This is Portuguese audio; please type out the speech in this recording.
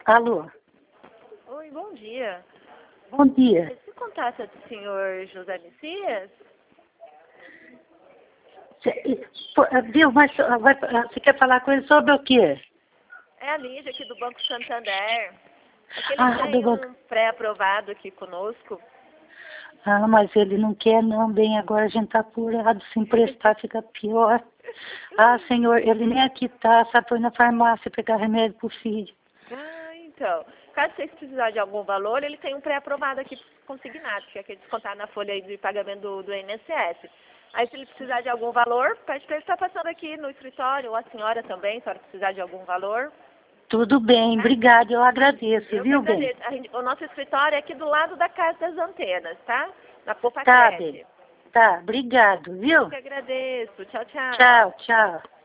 Alô? Oi, bom dia. Bom dia. Esse contato é do senhor José Messias? Viu, mas você quer falar com ele sobre o quê? É a Lídia aqui do Banco Santander. É que ele Ah, tem do banco. um pré-aprovado aqui conosco. Ah, mas ele não quer não, bem, agora a gente tá apurado, se emprestar fica pior. Ah, senhor, ele nem aqui tá, só foi na farmácia pegar remédio pro filho. Ah, então. Caso vocês precisarem de algum valor, ele tem um pré-aprovado aqui consignado, que é aquele descontar na folha aí de pagamento do INSS. Aí se ele precisar de algum valor, pede para ele estar passando aqui no escritório, ou a senhora também, se a senhora precisar de algum valor. Tudo bem, obrigado, eu agradeço, Eu que viu, bem? agradeço. O nosso escritório é aqui do lado da Casa das Antenas, tá? Na Popa Tá, Cred. bem. Tá, obrigado, viu? Eu que agradeço. Tchau, tchau. Tchau, tchau.